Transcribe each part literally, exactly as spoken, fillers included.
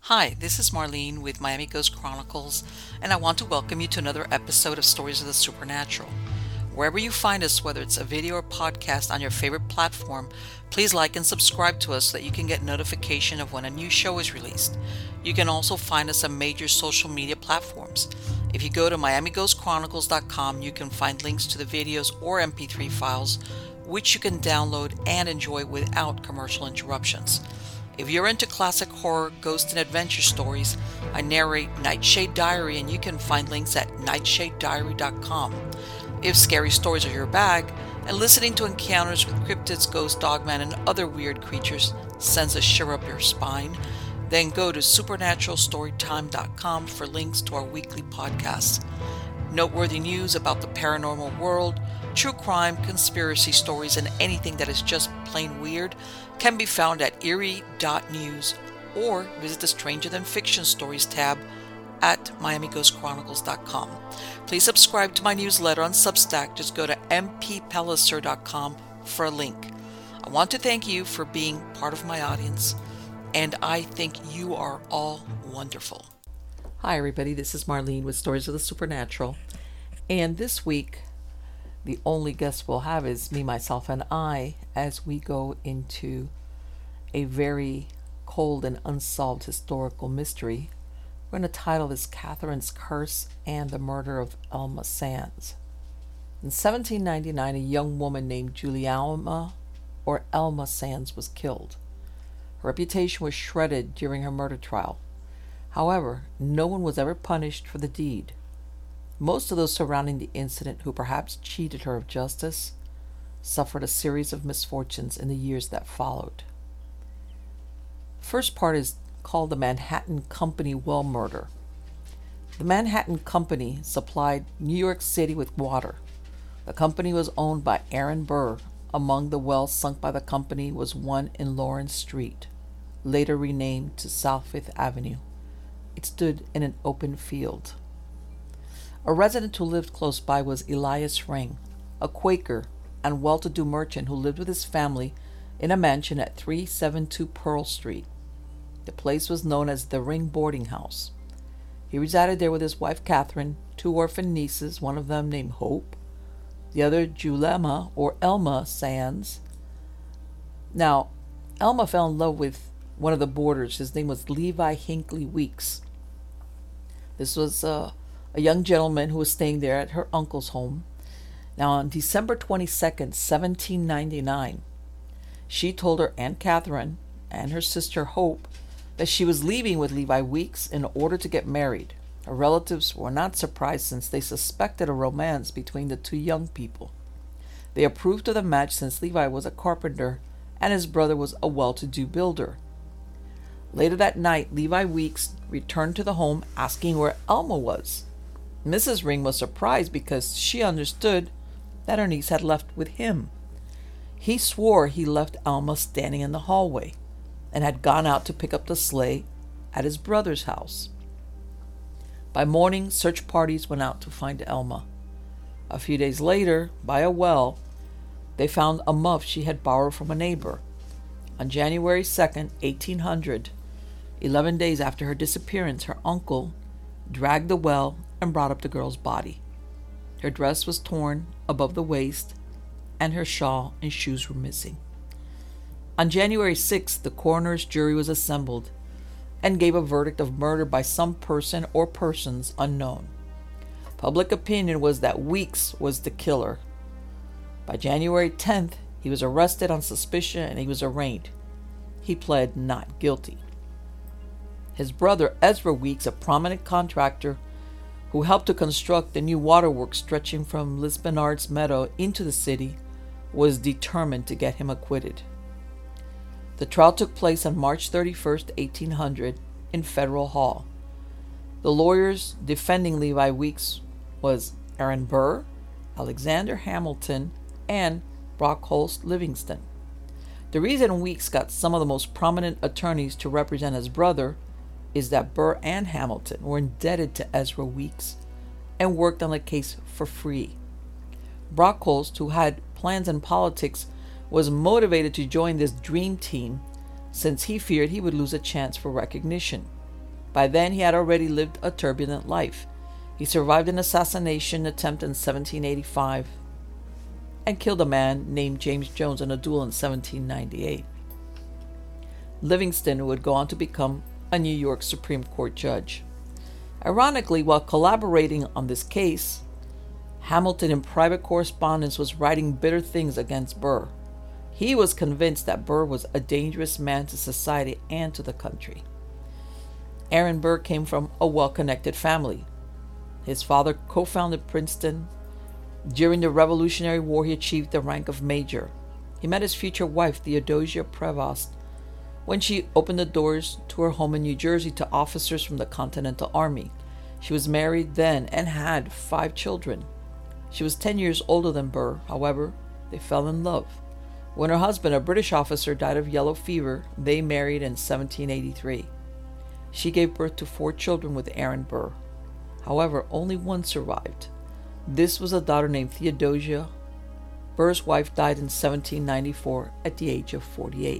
Hi, this is Marlene with Miami Ghost Chronicles, and I want to welcome you to another episode of Stories of the Supernatural. Wherever you find us, whether it's a video or podcast on your favorite platform, please like and subscribe to us so that you can get notification of when a new show is released. You can also find us on major social media platforms. If you go to miami ghost chronicles dot com, you can find links to the videos or M P three files, which you can download and enjoy without commercial interruptions. If you're into classic horror, ghost, and adventure stories, I narrate Nightshade Diary, and you can find links at nightshade diary dot com. If scary stories are your bag, and listening to encounters with cryptids, ghosts, dogmen, and other weird creatures sends a shiver up your spine, then go to supernatural storytime dot com for links to our weekly podcasts. Noteworthy news about the paranormal world, true crime, conspiracy stories, and anything that is just plain weird can be found at eerie dot news or visit the Stranger Than Fiction Stories tab at miami ghost chronicles dot com. Please subscribe to my newsletter on Substack. Just go to m p pelliser dot com for a link. I want to thank you for being part of my audience, and I think you are all wonderful. Hi everybody, this is Marlene with Stories of the Supernatural, and this week the only guest we'll have is me, myself, and I as we go into a very cold and unsolved historical mystery. We're going to title this Catherine's Curse and the Murder of Elma Sands. In seventeen ninety-nine, a young woman named Juliana or Elma Sands was killed. Her reputation was shredded during her murder trial. However, no one was ever punished for the deed. Most of those surrounding the incident who perhaps cheated her of justice suffered a series of misfortunes in the years that followed. First part is called the Manhattan Company Well Murder. The Manhattan Company supplied New York City with water. The company was owned by Aaron Burr. Among the wells sunk by the company was one in Lawrence Street, later renamed to South Fifth Avenue. It stood in an open field. A resident who lived close by was Elias Ring, a Quaker and well-to-do merchant who lived with his family in a mansion at three seventy-two Pearl Street. The place was known as the Ring Boarding House. He resided there with his wife Catherine, two orphan nieces, one of them named Hope, the other Julema or Elma Sands. Now, Elma fell in love with one of the boarders. His name was Levi Hinckley Weeks. This was uh, a young gentleman who was staying there at her uncle's home. Now, on December twenty-second, seventeen ninety-nine, she told her Aunt Catherine and her sister Hope that she was leaving with Levi Weeks in order to get married. Her relatives were not surprised since they suspected a romance between the two young people. They approved of the match since Levi was a carpenter and his brother was a well-to-do builder. Later that night, Levi Weeks returned to the home asking where Elma was. Missus Ring was surprised because she understood that her niece had left with him. He swore he left Elma standing in the hallway and had gone out to pick up the sleigh at his brother's house. By morning, search parties went out to find Elma. A few days later, by a well, they found a muff she had borrowed from a neighbor. On January second, eighteen hundred, eleven days after her disappearance, her uncle dragged the well and brought up the girl's body. Her dress was torn above the waist, and her shawl and shoes were missing. On January sixth, the coroner's jury was assembled and gave a verdict of murder by some person or persons unknown. Public opinion was that Weeks was the killer. By January tenth, he was arrested on suspicion and he was arraigned. He pled not guilty. His brother, Ezra Weeks, a prominent contractor who helped to construct the new waterworks stretching from Lisbonard's Meadow into the city, was determined to get him acquitted. The trial took place on March thirty-first, eighteen hundred, in Federal Hall. The lawyers defending Levi Weeks was Aaron Burr, Alexander Hamilton, and Brockholst Livingston. The reason Weeks got some of the most prominent attorneys to represent his brother is that Burr and Hamilton were indebted to Ezra Weeks and worked on the case for free. Brockholst, who had plans in politics, was motivated to join this dream team since he feared he would lose a chance for recognition. By then, he had already lived a turbulent life. He survived an assassination attempt in seventeen eighty-five and killed a man named James Jones in a duel in seventeen ninety-eight. Livingston would go on to become a New York Supreme Court judge. Ironically, while collaborating on this case, Hamilton in private correspondence was writing bitter things against Burr. He was convinced that Burr was a dangerous man to society and to the country. Aaron Burr came from a well-connected family. His father co-founded Princeton. During the Revolutionary War, he achieved the rank of major. He met his future wife, Theodosia Prevost, when she opened the doors to her home in New Jersey to officers from the Continental Army. She was married then and had five children. She was ten years older than Burr. However, they fell in love. When her husband, a British officer, died of yellow fever, they married in seventeen eighty-three. She gave birth to four children with Aaron Burr. However, only one survived. This was a daughter named Theodosia. Burr's wife died in seventeen ninety-four at the age of forty-eight.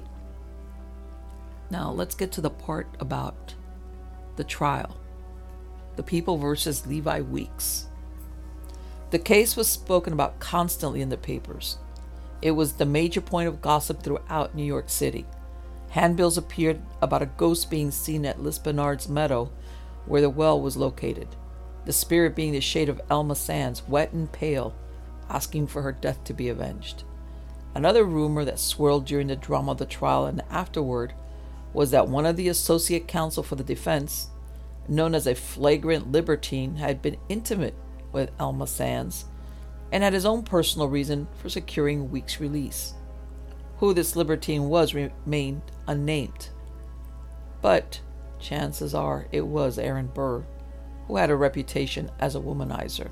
Now let's get to the part about the trial. The People versus Levi Weeks. The case was spoken about constantly in the papers. It was the major point of gossip throughout New York City. Handbills appeared about a ghost being seen at Lispenard's Meadow, where the well was located. The spirit being the shade of Elma Sands, wet and pale, asking for her death to be avenged. Another rumor that swirled during the drama of the trial and afterward was that one of the associate counsel for the defense, known as a flagrant libertine, had been intimate with Elma Sands and had his own personal reason for securing Weeks' release. Who this libertine was remained unnamed, but chances are it was Aaron Burr, who had a reputation as a womanizer.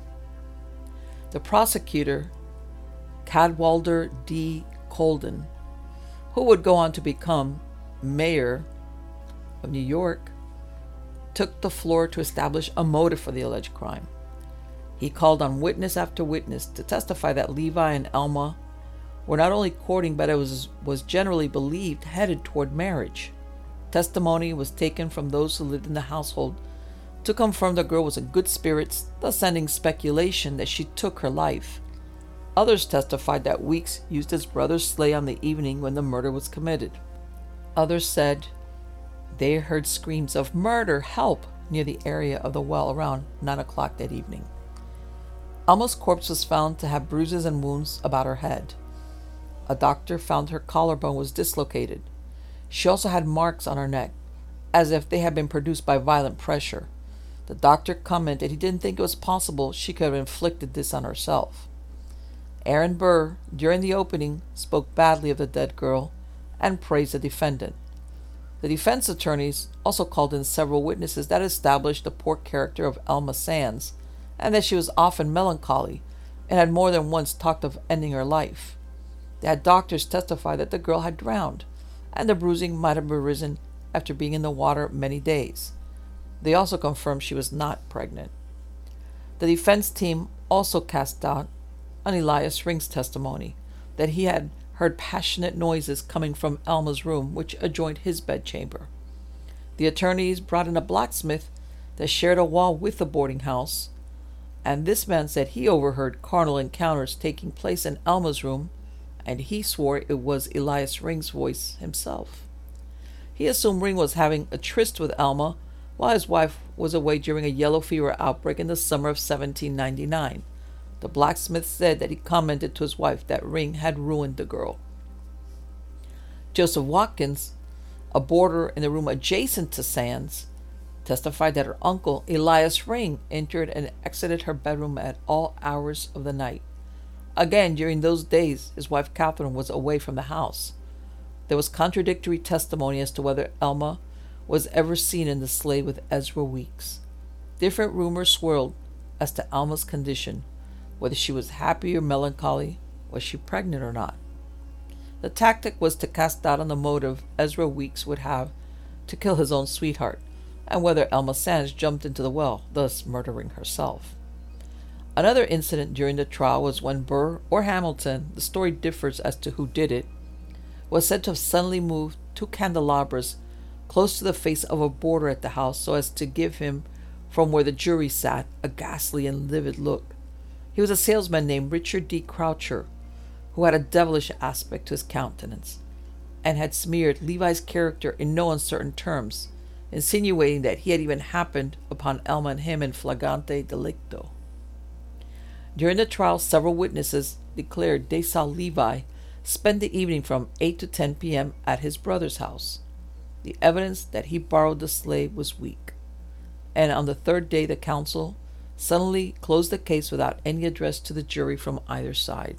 The prosecutor, Cadwallader D. Colden, who would go on to become mayor of New York, took the floor to establish a motive for the alleged crime. He called on witness after witness to testify that Levi and Elma were not only courting, but it was, was generally believed headed toward marriage. Testimony was taken from those who lived in the household to confirm the girl was in good spirits, thus sending speculation that she took her life. Others testified that Weeks used his brother's sleigh on the evening when the murder was committed. Others said they heard screams of "murder, help" near the area of the well around nine o'clock that evening. Elma's corpse was found to have bruises and wounds about her head. A doctor found her collarbone was dislocated. She also had marks on her neck, as if they had been produced by violent pressure. The doctor commented he didn't think it was possible she could have inflicted this on herself. Aaron Burr, during the opening, spoke badly of the dead girl and praised the defendant. The defense attorneys also called in several witnesses that established the poor character of Elma Sands and that she was often melancholy and had more than once talked of ending her life. They had doctors testify that the girl had drowned and the bruising might have arisen after being in the water many days. They also confirmed she was not pregnant. The defense team also cast doubt on Elias Ring's testimony that he had heard passionate noises coming from Elma's room, which adjoined his bedchamber. The attorneys brought in a blacksmith that shared a wall with the boarding house, and this man said he overheard carnal encounters taking place in Elma's room, and he swore it was Elias Ring's voice himself. He assumed Ring was having a tryst with Elma while his wife was away during a yellow fever outbreak in the summer of seventeen ninety-nine. The blacksmith said that he commented to his wife that Ring had ruined the girl. Joseph Watkins, a boarder in the room adjacent to Sands, testified that her uncle, Elias Ring, entered and exited her bedroom at all hours of the night. Again, during those days, his wife Catherine was away from the house. There was contradictory testimony as to whether Elma was ever seen in the sleigh with Ezra Weeks. Different rumors swirled as to Elma's condition, whether she was happy or melancholy, was she pregnant or not. The tactic was to cast doubt on the motive Ezra Weeks would have to kill his own sweetheart, and whether Elma Sands jumped into the well, thus murdering herself. Another incident during the trial was when Burr or Hamilton, the story differs as to who did it, was said to have suddenly moved two candelabras close to the face of a boarder at the house so as to give him, from where the jury sat, a ghastly and livid look. He was a salesman named Richard D. Croucher, who had a devilish aspect to his countenance, and had smeared Levi's character in no uncertain terms, insinuating that he had even happened upon Elma and him in flagrante delicto. During the trial, several witnesses declared they saw Levi spend the evening from eight to ten p.m. at his brother's house. The evidence that he borrowed the slave was weak, and on the third day the counsel suddenly closed the case without any address to the jury from either side.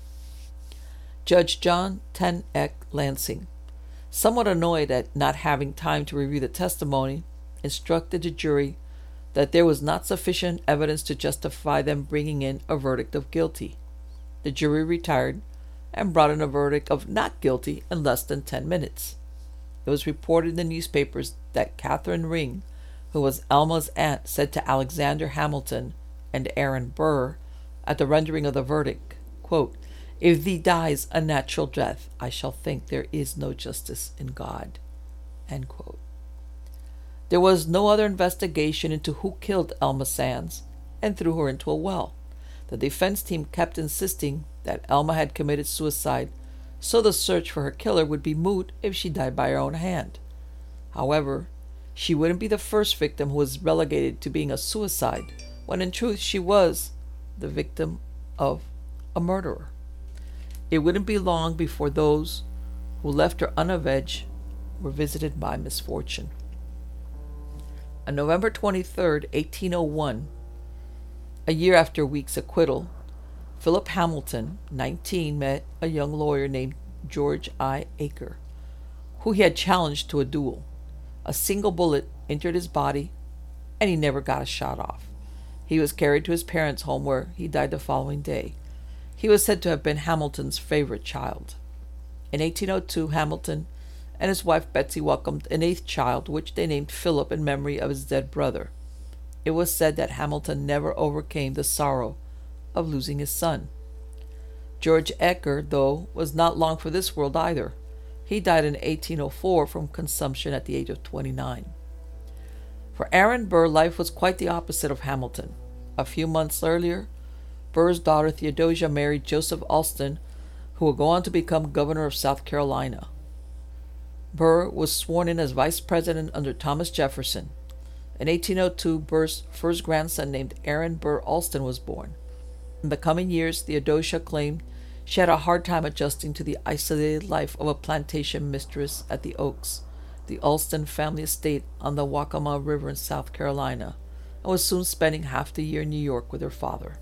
Judge John Ten Eck Lansing, somewhat annoyed at not having time to review the testimony, instructed the jury that there was not sufficient evidence to justify them bringing in a verdict of guilty. The jury retired and brought in a verdict of not guilty in less than ten minutes. It was reported in the newspapers that Catherine Ring, who was Elma's aunt, said to Alexander Hamilton and Aaron Burr at the rendering of the verdict, quote, "If thee dies a natural death, I shall think there is no justice in God." End quote. There was no other investigation into who killed Elma Sands and threw her into a well. The defense team kept insisting that Elma had committed suicide, so the search for her killer would be moot if she died by her own hand. However, she wouldn't be the first victim who was relegated to being a suicide, when in truth she was the victim of a murderer. It wouldn't be long before those who left her unavenged were visited by misfortune. On November twenty-third, eighteen oh one, a year after Weeks' acquittal, Philip Hamilton, nineteen, met a young lawyer named George I. Aker, who he had challenged to a duel. A single bullet entered his body, and he never got a shot off. He was carried to his parents' home, where he died the following day. He was said to have been Hamilton's favorite child. In eighteen oh two, Hamilton and his wife Betsy welcomed an eighth child, which they named Philip in memory of his dead brother. It was said that Hamilton never overcame the sorrow of losing his son. George Aker, though, was not long for this world either. He died in eighteen oh four from consumption at the age of twenty-nine. For Aaron Burr, life was quite the opposite of Hamilton. A few months earlier, Burr's daughter Theodosia married Joseph Alston, who would go on to become governor of South Carolina. Burr was sworn in as vice president under Thomas Jefferson. In eighteen oh two, Burr's first grandson, named Aaron Burr Alston, was born. In the coming years, Theodosia claimed she had a hard time adjusting to the isolated life of a plantation mistress at the Oaks, the Alston family estate on the Waccamaw River in South Carolina, and was soon spending half the year in New York with her father.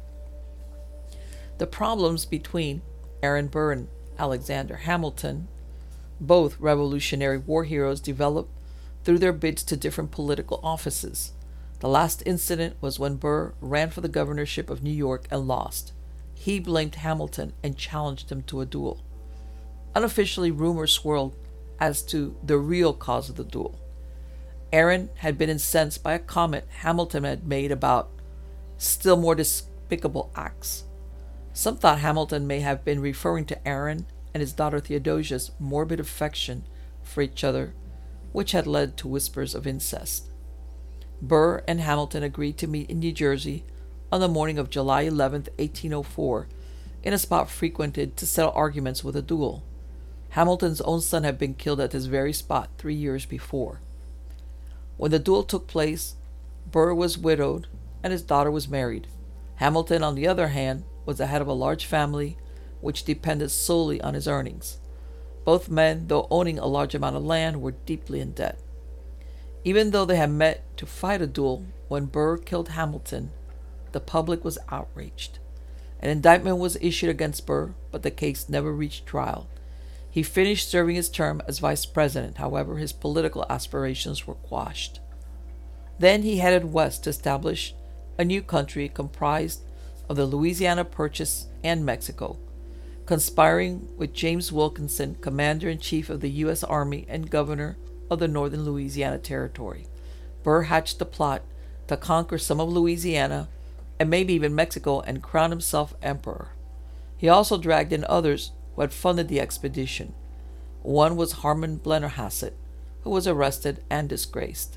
The problems between Aaron Burr and Alexander Hamilton, both Revolutionary War heroes, developed through their bids to different political offices. The last incident was when Burr ran for the governorship of New York and lost. He blamed Hamilton and challenged him to a duel. Unofficially, rumors swirled as to the real cause of the duel. Aaron had been incensed by a comment Hamilton had made about still more despicable acts. Some thought Hamilton may have been referring to Aaron and his daughter Theodosia's morbid affection for each other, which had led to whispers of incest. Burr and Hamilton agreed to meet in New Jersey on the morning of July eleventh, eighteen oh four, in a spot frequented to settle arguments with a duel. Hamilton's own son had been killed at this very spot three years before. When the duel took place, Burr was widowed and his daughter was married. Hamilton, on the other hand, was the head of a large family which depended solely on his earnings. Both men, though owning a large amount of land, were deeply in debt. Even though they had met to fight a duel, when Burr killed Hamilton, the public was outraged. An indictment was issued against Burr, but the case never reached trial. He finished serving his term as vice president. However, his political aspirations were quashed. Then he headed west to establish a new country comprised of the Louisiana Purchase and Mexico. Conspiring with James Wilkinson, commander-in-chief of the U S Army and governor of the northern Louisiana Territory, Burr hatched the plot to conquer some of Louisiana and maybe even Mexico and crown himself emperor. He also dragged in others who had funded the expedition. One was Harmon Blennerhassett, who was arrested and disgraced.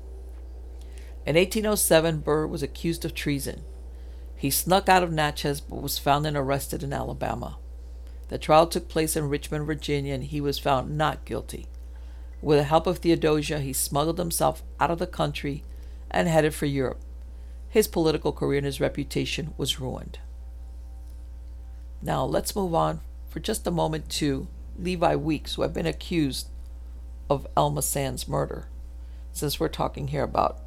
In eighteen oh seven, Burr was accused of treason. He snuck out of Natchez but was found and arrested in Alabama. The trial took place in Richmond, Virginia, and he was found not guilty. With the help of Theodosia, he smuggled himself out of the country and headed for Europe. His political career and his reputation was ruined. Now let's move on for just a moment to Levi Weeks, who had been accused of Elma Sands' murder, since we're talking here about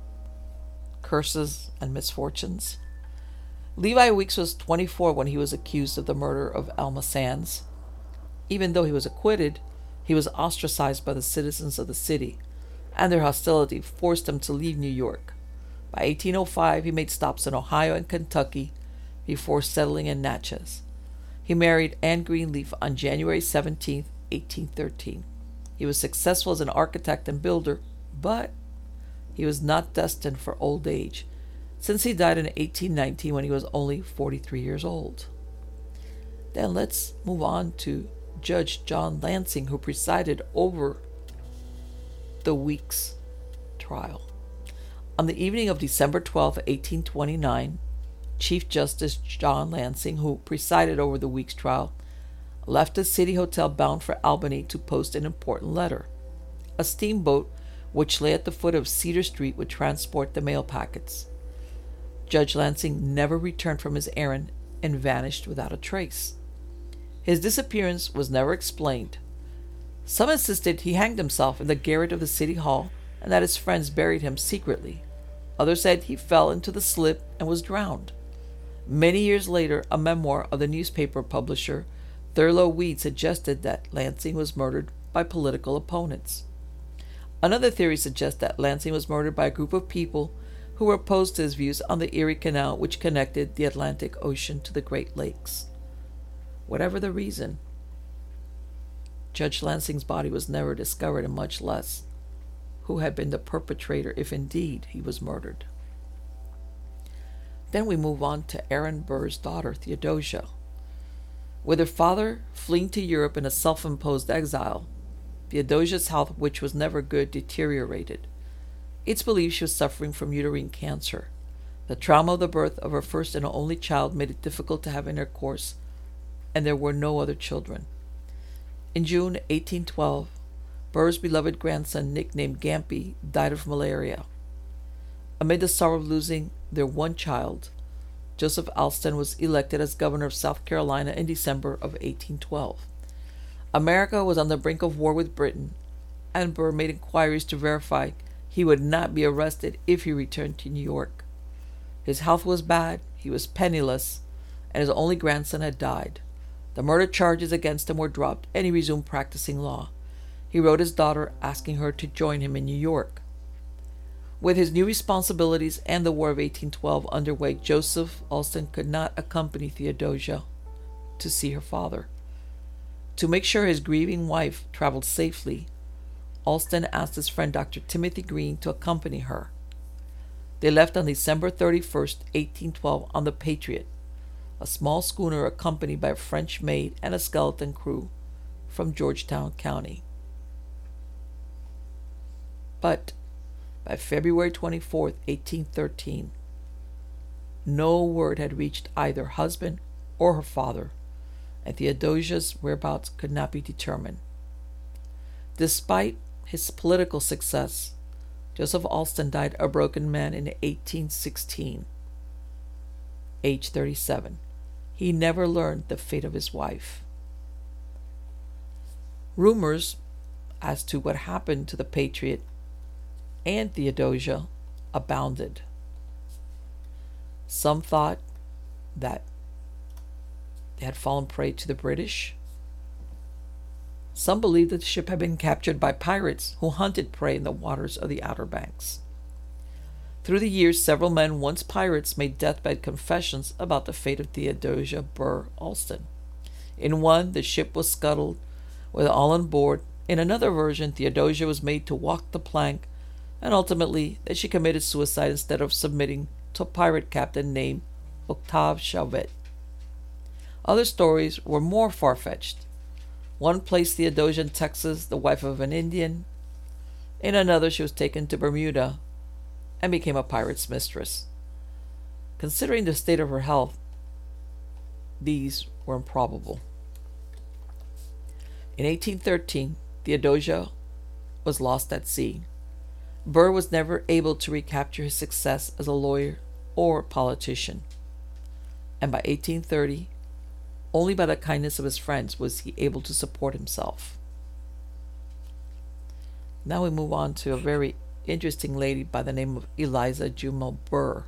curses and misfortunes. Levi Weeks was twenty-four when he was accused of the murder of Elma Sands. Even though he was acquitted, he was ostracized by the citizens of the city, and their hostility forced him to leave New York. By eighteen oh five, he made stops in Ohio and Kentucky before settling in Natchez. He married Anne Greenleaf on January seventeenth, eighteen thirteen. He was successful as an architect and builder, but he was not destined for old age, since he died in eighteen nineteen when he was only forty-three years old. Then let's move on to Judge John Lansing, who presided over the Weeks trial. On the evening of December twelfth, eighteen twenty-nine, Chief Justice John Lansing, who presided over the Weeks trial, left the City Hotel bound for Albany to post an important letter. A steamboat, which lay at the foot of Cedar Street, would transport the mail packets. Judge Lansing never returned from his errand and vanished without a trace. His disappearance was never explained. Some insisted he hanged himself in the garret of the City Hall and that his friends buried him secretly. Others said he fell into the slip and was drowned. Many years later, a memoir of the newspaper publisher Thurlow Weed suggested that Lansing was murdered by political opponents. Another theory suggests that Lansing was murdered by a group of people who were opposed to his views on the Erie Canal, which connected the Atlantic Ocean to the Great Lakes. Whatever the reason, Judge Lansing's body was never discovered, and much less who had been the perpetrator, if indeed he was murdered. Then we move on to Aaron Burr's daughter, Theodosia. With her father fleeing to Europe in a self-imposed exile, Theodosia's health, which was never good, deteriorated. It's believed she was suffering from uterine cancer. The trauma of the birth of her first and only child made it difficult to have intercourse, and there were no other children. In June eighteen twelve, Burr's beloved grandson, nicknamed Gampy, died of malaria. Amid the sorrow of losing their one child, Joseph Alston was elected as governor of South Carolina in December of eighteen twelve. America was on the brink of war with Britain, and Burr made inquiries to verify he would not be arrested if he returned to New York. His health was bad, he was penniless, and his only grandson had died. The murder charges against him were dropped, and he resumed practicing law. He wrote his daughter asking her to join him in New York. With his new responsibilities and the War of eighteen twelve underway, Joseph Alston could not accompany Theodosia to see her father. To make sure his grieving wife traveled safely, Alston asked his friend Doctor Timothy Green to accompany her. They left on December thirty-first, eighteen twelve on the Patriot, a small schooner accompanied by a French maid and a skeleton crew from Georgetown County. But by February twenty-fourth, eighteen thirteen, no word had reached either husband or her father, and Theodosia's whereabouts could not be determined. Despite his political success, Joseph Alston died a broken man in eighteen sixteen, age thirty-seven. He never learned the fate of his wife. Rumors as to what happened to the Patriot and Theodosia abounded. Some thought that they had fallen prey to the British. Some believed that the ship had been captured by pirates who hunted prey in the waters of the Outer Banks. Through the years, several men, once pirates, made deathbed confessions about the fate of Theodosia Burr Alston. In one, the ship was scuttled with all on board. In another version, Theodosia was made to walk the plank, and ultimately that she committed suicide instead of submitting to a pirate captain named Octave Chauvet. Other stories were more far-fetched. One placed Theodosia in Texas, the wife of an Indian. In another, she was taken to Bermuda and became a pirate's mistress. Considering the state of her health, these were improbable. In eighteen thirteen, Theodosia was lost at sea. Burr was never able to recapture his success as a lawyer or politician. And by eighteen thirty, only by the kindness of his friends was he able to support himself. Now we move on to a very interesting lady by the name of Eliza Jumel Burr.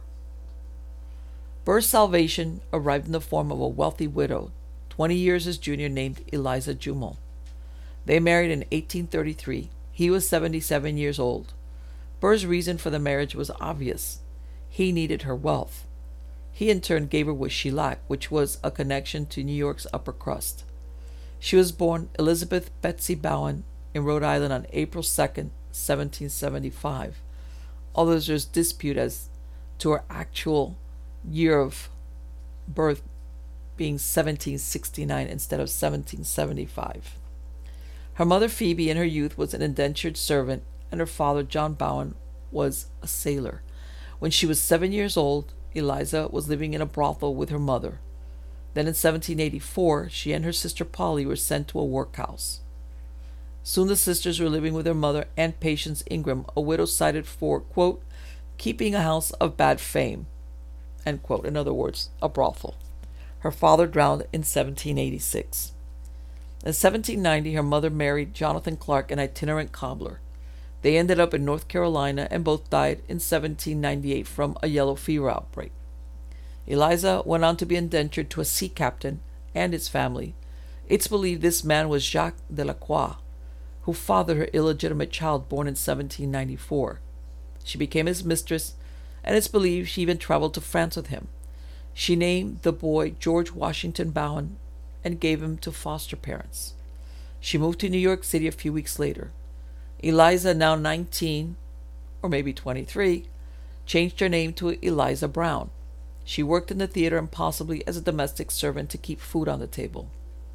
Burr's salvation arrived in the form of a wealthy widow, twenty years his junior, named Eliza Jumel. They married in eighteen thirty-three. He was seventy-seven years old. Burr's reason for the marriage was obvious. He needed her wealth. He in turn gave her what she lacked, which was a connection to New York's upper crust. She was born Elizabeth Betsy Bowen in Rhode Island on April second, seventeen seventy-five, although there's dispute as to her actual year of birth being seventeen sixty-nine instead of seventeen seventy-five. Her mother Phoebe in her youth was an indentured servant, and her father John Bowen was a sailor. When she was seven years old, Eliza was living in a brothel with her mother. Then in seventeen eighty-four, she and her sister Polly were sent to a workhouse. Soon the sisters were living with their mother and Patience Ingram, a widow cited for, quote, keeping a house of bad fame, end quote. In other words, a brothel. Her father drowned in seventeen eighty-six. In seventeen ninety, her mother married Jonathan Clark, an itinerant cobbler. They ended up in North Carolina and both died in seventeen ninety-eight from a yellow fever outbreak. Eliza went on to be indentured to a sea captain and his family. It's believed this man was Jacques Delacroix, who fathered her illegitimate child born in seventeen ninety-four. She became his mistress, and it's believed she even traveled to France with him. She named the boy George Washington Bowen and gave him to foster parents. She moved to New York City a few weeks later. Eliza, now nineteen, or maybe twenty-three, changed her name to Eliza Brown. She worked in the theater and possibly as a domestic servant to keep food on the table.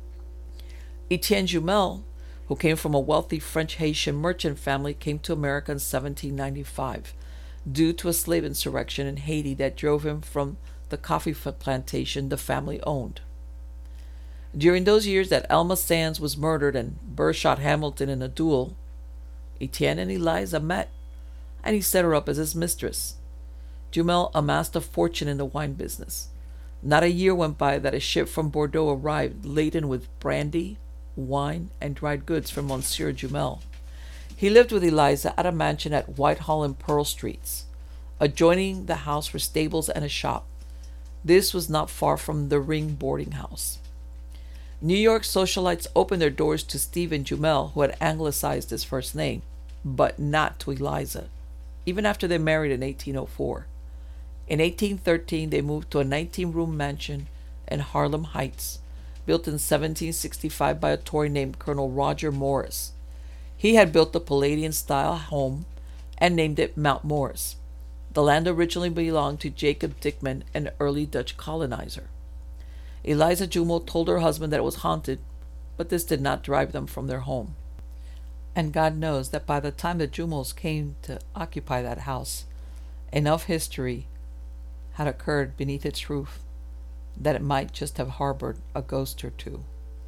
Etienne Jumel, who came from a wealthy French-Haitian merchant family, came to America in seventeen ninety-five due to a slave insurrection in Haiti that drove him from the coffee plantation the family owned. During those years that Elma Sands was murdered and Burr shot Hamilton in a duel, Etienne and Eliza met, and he set her up as his mistress. Jumel amassed a fortune in the wine business. Not a year went by that a ship from Bordeaux arrived laden with brandy, wine, and dried goods for Monsieur Jumel. He lived with Eliza at a mansion at Whitehall and Pearl Streets. Adjoining the house were stables and a shop. This was not far from the Ring boarding house. New York socialites opened their doors to Stephen Jumel, who had anglicized his first name, but not to Eliza, even after they married in eighteen oh four. In eighteen thirteen, they moved to a nineteen-room mansion in Harlem Heights, built in seventeen sixty-five by a Tory named Colonel Roger Morris. He had built a Palladian-style home and named it Mount Morris. The land originally belonged to Jacob Dickman, an early Dutch colonizer. Eliza Jumel told her husband that it was haunted, but this did not drive them from their home. And God knows that by the time the Jumels came to occupy that house, enough history had occurred beneath its roof that it might just have harbored a ghost or two.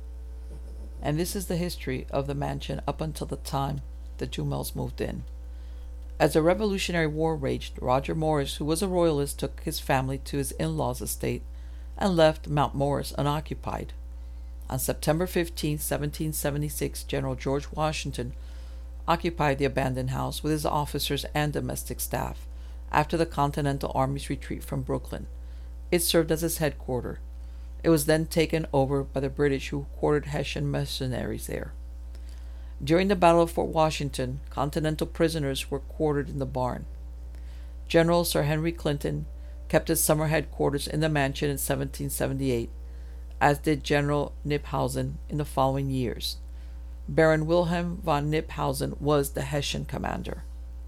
And this is the history of the mansion up until the time the Jumels moved in. As the Revolutionary War raged, Roger Morris, who was a royalist, took his family to his in-laws' estate and left Mount Morris unoccupied. On September fifteenth, seventeen seventy-six, General George Washington occupied the abandoned house with his officers and domestic staff after the Continental Army's retreat from Brooklyn. It served as his headquarters. It was then taken over by the British, who quartered Hessian mercenaries there. During the Battle of Fort Washington, Continental prisoners were quartered in the barn. General Sir Henry Clinton kept his summer headquarters in the mansion in seventeen seventy-eight, as did General Kniphausen in the following years. Baron Wilhelm von Kniphausen was the Hessian commander.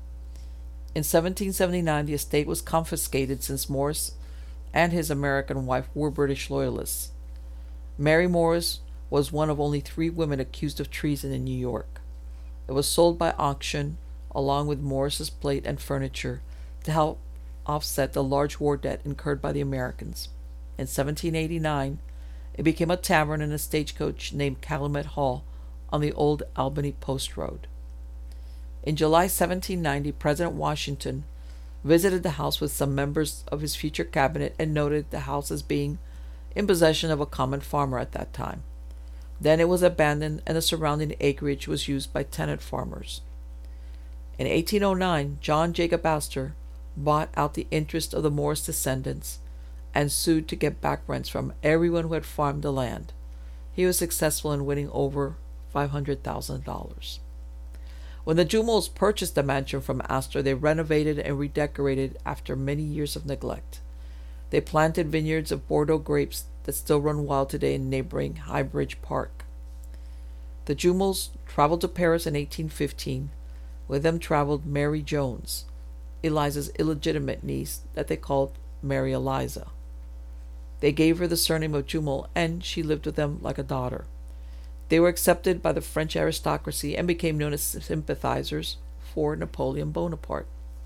In seventeen seventy-nine, the estate was confiscated since Morris and his American wife were British loyalists. Mary Morris was one of only three women accused of treason in New York. It was sold by auction along with Morris's plate and furniture, to help offset the large war debt incurred by the Americans. In seventeen eighty-nine, it became a tavern and a stagecoach named Calumet Hall on the old Albany Post Road. In July seventeen ninety, President Washington visited the house with some members of his future cabinet and noted the house as being in possession of a common farmer at that time. Then it was abandoned and the surrounding acreage was used by tenant farmers. In eighteen oh nine, John Jacob Astor bought out the interest of the Morris descendants and sued to get back rents from everyone who had farmed the land. He was successful in winning over five hundred thousand dollars. When the Jumels purchased the mansion from Astor, they renovated and redecorated after many years of neglect. They planted vineyards of Bordeaux grapes that still run wild today in neighboring Highbridge Park. The Jumels traveled to Paris in eighteen fifteen. With them traveled Mary Jones, Eliza's illegitimate niece that they called Mary Eliza. They gave her the surname of Jumel, and she lived with them like a daughter. They were accepted by the French aristocracy and became known as sympathizers for Napoleon Bonaparte.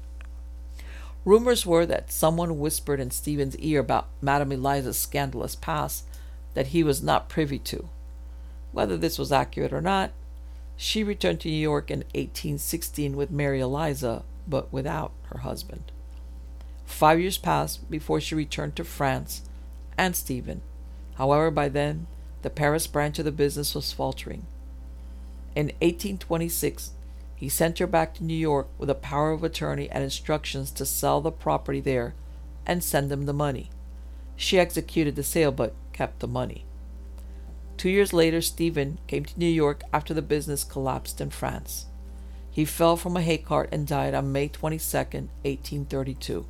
Rumors were that someone whispered in Stephen's ear about Madame Eliza's scandalous past that he was not privy to. Whether this was accurate or not, she returned to New York in eighteen sixteen with Mary Eliza, but without her husband. Five years passed before she returned to France and Stephen. However, by then, the Paris branch of the business was faltering. In eighteen twenty-six, he sent her back to New York with a power of attorney and instructions to sell the property there and send him the money. She executed the sale but kept the money. Two years later, Stephen came to New York after the business collapsed in France. He fell from a hay cart and died on May twenty-second, eighteen thirty-two.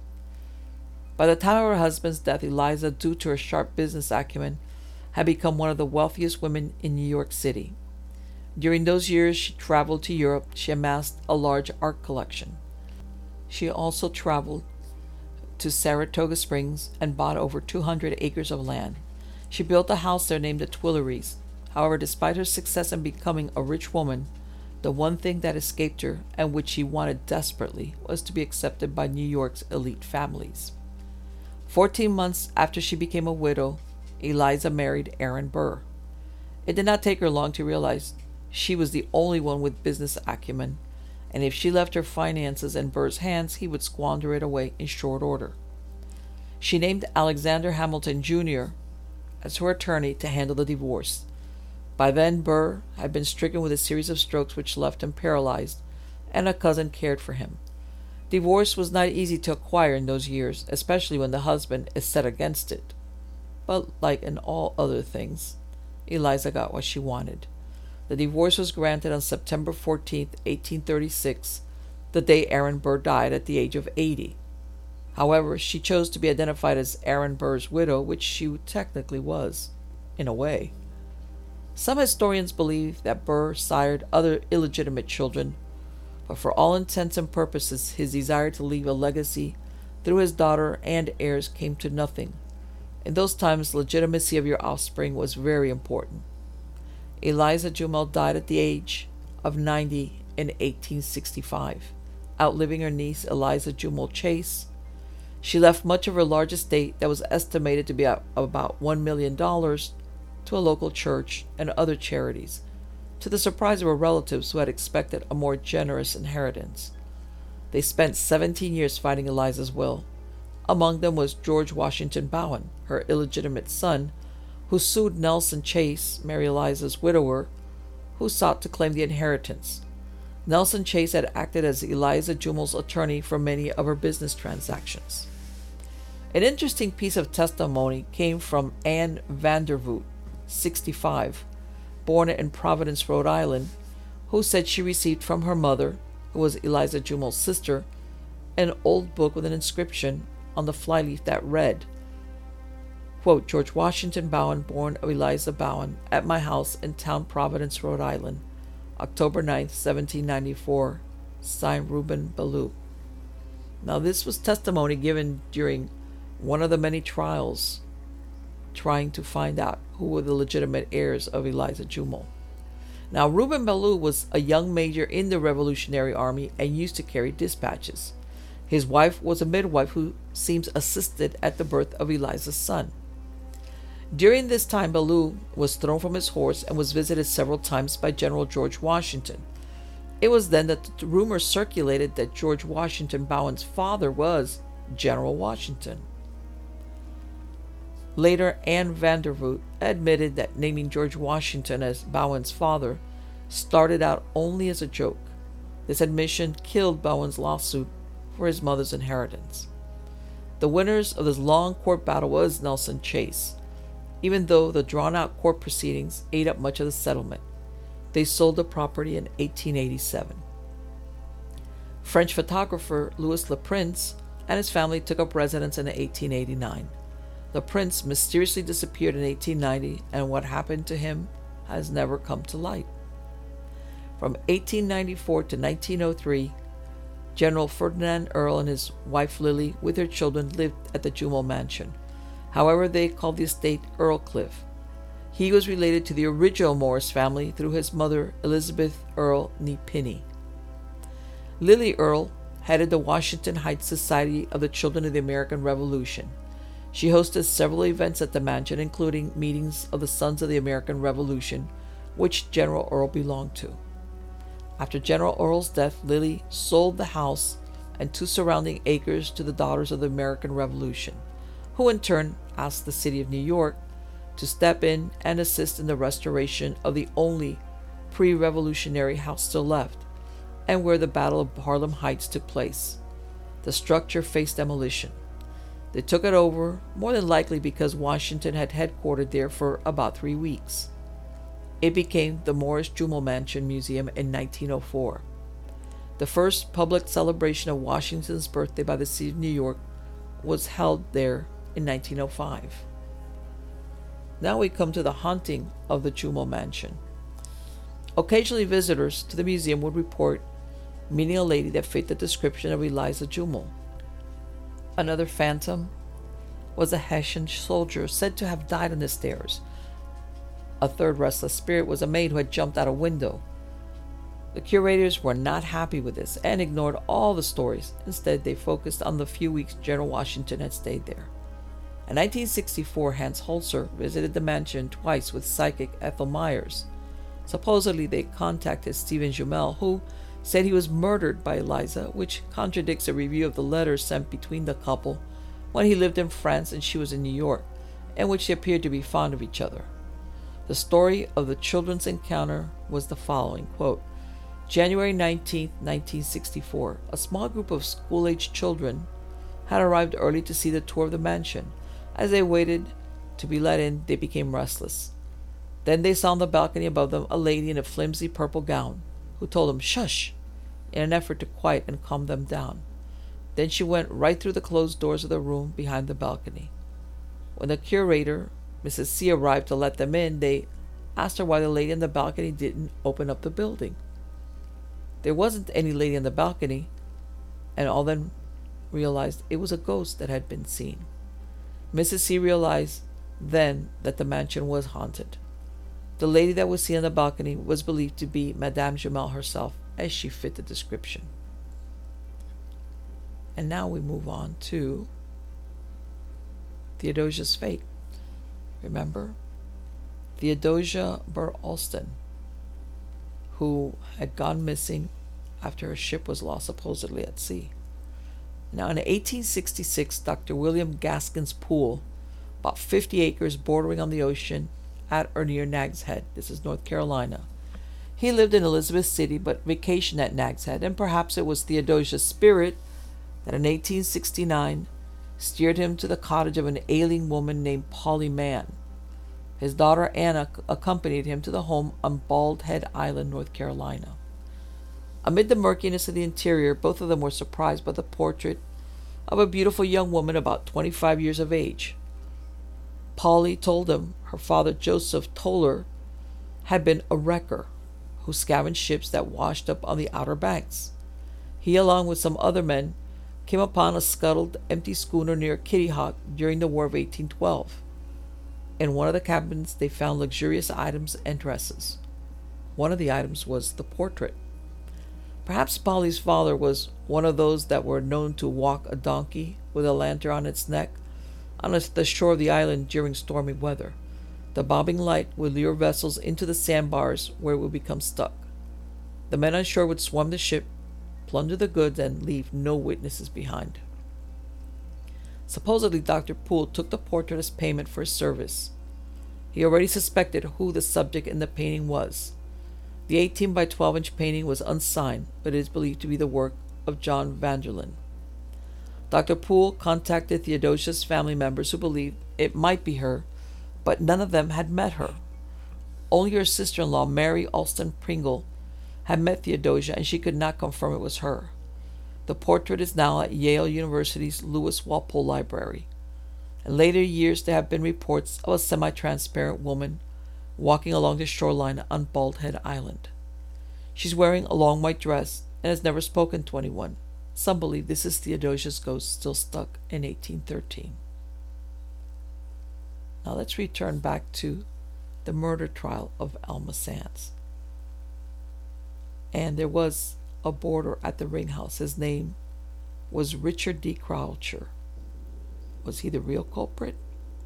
By the time of her husband's death, Eliza, due to her sharp business acumen, had become one of the wealthiest women in New York City. During those years she traveled to Europe. She amassed a large art collection. She also traveled to Saratoga Springs and bought over two hundred acres of land. She built a house there named the Tuileries. However, despite her success in becoming a rich woman, the one thing that escaped her, and which she wanted desperately, was to be accepted by New York's elite families. Fourteen months after she became a widow, Eliza married Aaron Burr. It did not take her long to realize she was the only one with business acumen, and if she left her finances in Burr's hands, he would squander it away in short order. She named Alexander Hamilton Junior as her attorney to handle the divorce. By then, Burr had been stricken with a series of strokes which left him paralyzed, and a cousin cared for him. Divorce was not easy to acquire in those years, especially when the husband is set against it. But like in all other things, Eliza got what she wanted. The divorce was granted on September fourteenth, eighteen thirty-six, the day Aaron Burr died at the age of eighty. However, she chose to be identified as Aaron Burr's widow, which she technically was, in a way. Some historians believe that Burr sired other illegitimate children, but for all intents and purposes, his desire to leave a legacy through his daughter and heirs came to nothing. In those times, legitimacy of your offspring was very important. Eliza Jumel died at the age of ninety in eighteen sixty-five, outliving her niece Eliza Jumel Chase. She left much of her large estate, that was estimated to be about one million dollars, to a local church and other charities, to the surprise of her relatives who had expected a more generous inheritance. They spent seventeen years fighting Eliza's will. Among them was George Washington Bowen, her illegitimate son, who sued Nelson Chase, Mary Eliza's widower, who sought to claim the inheritance. Nelson Chase had acted as Eliza Jumel's attorney for many of her business transactions. An interesting piece of testimony came from Anne Vandervoot, sixty-five, born in Providence, Rhode Island, who said she received from her mother, who was Eliza Jumel's sister, an old book with an inscription on the flyleaf that read, quote, George Washington Bowen, born of Eliza Bowen, at my house in town Providence, Rhode Island, October ninth, seventeen ninety-four, signed Reuben Ballou. Now this was testimony given during one of the many trials trying to find out who were the legitimate heirs of Eliza Jumel. Now, Reuben Ballou was a young major in the Revolutionary Army and used to carry dispatches. His wife was a midwife who seems assisted at the birth of Eliza's son. During this time, Ballou was thrown from his horse and was visited several times by General George Washington. It was then that the rumor circulated that George Washington Bowen's father was General Washington. Later, Anne Vandervoot admitted that naming George Washington as Bowen's father started out only as a joke. This admission killed Bowen's lawsuit for his mother's inheritance. The winners of this long court battle was Nelson Chase, even though the drawn-out court proceedings ate up much of the settlement. They sold the property in eighteen eighty-seven. French photographer Louis Le Prince and his family took up residence in eighteen eighty-nine. The prince mysteriously disappeared in eighteen ninety, and what happened to him has never come to light. From eighteen ninety-four to nineteen oh three, General Ferdinand Earle and his wife Lily, with their children, lived at the Jumo Mansion. However, they called the estate Earlcliff. He was related to the original Morris family through his mother, Elizabeth Earle nee Pinney. Lily Earle headed the Washington Heights Society of the Children of the American Revolution. She hosted several events at the mansion, including meetings of the Sons of the American Revolution, which General Earle belonged to. After General Earle's death, Lily sold the house and two surrounding acres to the Daughters of the American Revolution, who in turn asked the city of New York to step in and assist in the restoration of the only pre-revolutionary house still left, and where the Battle of Harlem Heights took place. The structure faced demolition. They took it over, more than likely because Washington had headquartered there for about three weeks. It became the Morris Jumo Mansion Museum in nineteen oh four. The first public celebration of Washington's birthday by the city of New York was held there in nineteen oh five. Now we come to the haunting of the Jumo Mansion. Occasionally, visitors to the museum would report meeting a lady that fit the description of Eliza Jumo. Another phantom was a Hessian soldier said to have died on the stairs. A third restless spirit was a maid who had jumped out a window. The curators were not happy with this and ignored all the stories. Instead, they focused on the few weeks General Washington had stayed there. In nineteen sixty-four, Hans Holzer visited the mansion twice with psychic Ethel Myers. Supposedly, they contacted Stephen Jumel, who said he was murdered by Eliza, which contradicts a review of the letters sent between the couple when he lived in France and she was in New York, in which they appeared to be fond of each other. The story of the children's encounter was the following, quote, January nineteenth, nineteen sixty-four, a small group of school-aged children had arrived early to see the tour of the mansion. As they waited to be let in, they became restless. Then they saw on the balcony above them a lady in a flimsy purple gown, who told them, shush, in an effort to quiet and calm them down. Then she went right through the closed doors of the room behind the balcony. When the curator, Missus C, arrived to let them in, they asked her why the lady on the balcony didn't open up the building. There wasn't any lady on the balcony, and all then realized it was a ghost that had been seen. Missus C realized then that the mansion was haunted. The lady that was seen on the balcony was believed to be Madame Jumel herself, as she fit the description. And now we move on to Theodosia's fate. Remember? Theodosia Burr Alston, who had gone missing after her ship was lost supposedly at sea. Now, in eighteen sixty-six, Doctor William Gaskins Poole bought fifty acres bordering on the ocean at or near Nags Head. This is North Carolina. He lived in Elizabeth City but vacationed at Nags Head, and perhaps it was Theodosia's spirit that in eighteen sixty-nine steered him to the cottage of an ailing woman named Polly Mann. His daughter Anna accompanied him to the home on Bald Head Island, North Carolina. Amid the murkiness of the interior, both of them were surprised by the portrait of a beautiful young woman about twenty-five years of age. Polly told them her father, Joseph Toller, had been a wrecker who scavenged ships that washed up on the Outer Banks. He, along with some other men, came upon a scuttled, empty schooner near Kitty Hawk during the War of eighteen twelve. In one of the cabins, they found luxurious items and dresses. One of the items was the portrait. Perhaps Polly's father was one of those that were known to walk a donkey with a lantern on its neck on the shore of the island during stormy weather. The bobbing light would lure vessels into the sandbars where it would become stuck. The men on shore would swarm the ship, plunder the goods, and leave no witnesses behind. Supposedly, Doctor Poole took the portrait as payment for his service. He already suspected who the subject in the painting was. The eighteen by twelve inch painting was unsigned, but it is believed to be the work of John Vanderlyn. Doctor Poole contacted Theodosia's family members who believed it might be her, but none of them had met her. Only her sister-in-law, Mary Alston Pringle, had met Theodosia, and she could not confirm it was her. The portrait is now at Yale University's Lewis Walpole Library. In later years, there have been reports of a semi-transparent woman walking along the shoreline on Bald Head Island. She's wearing a long white dress and has never spoken to anyone. Some believe this is Theodosia's ghost still stuck in eighteen thirteen. Now let's return back to the murder trial of Alma Sands. And there was a boarder at the Ring House. His name was Richard D. Croucher. Was he the real culprit?